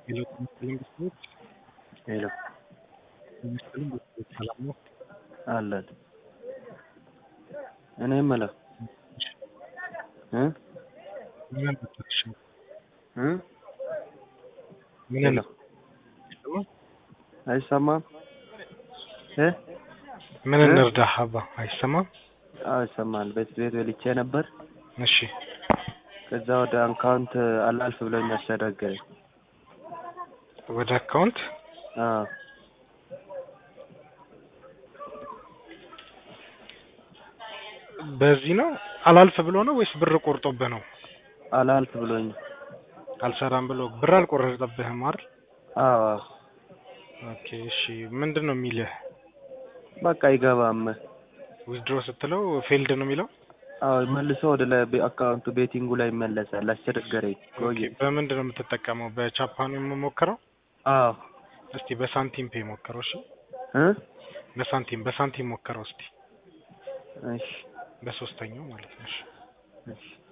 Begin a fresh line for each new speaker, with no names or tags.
ሌሎች መንግስቶች
ሄሎ
መንግስቱን ሰላም ነው
አለን እኔ የምለው
ምን ተጥሽ ምን
ሄሎ አይሰማም
ምን እንርዳህ አባ አይሰማም
ይሰማል ቤት ወልቼ ነበር
እሺ
ከዛ ወደ አካውንት አላልፍ ብሎኝ አስቸገረኝ
ወደ አካውንት በዚህ ነው አላልፍ ብሎ ነው ወይስ ብር ቆርጦብህ ነው
አላልፍ ብሎኝ
አልሰራም ብሎ ብር አልቆረጠብህም አይደል ኦኬ እሺ ምንድነው የሚልህ
በቃ ይገባም
ዊዝድሮ ስትለው ፌልድ ነው የሚለው
መልሶ ወደ አካውንቱ ቤቲንጉ ላይ ይመለሳል አስቸገረኝ
ኦኬ በምንድነው የምትጠቀመው በቻፓን የምሞክረው እስቲ በሳንቲም ፔ ሞክረው እሺ በሳንቲም ሞክረው እስቲ
እሺ
በሶስተኛው ማለት ነው እሺ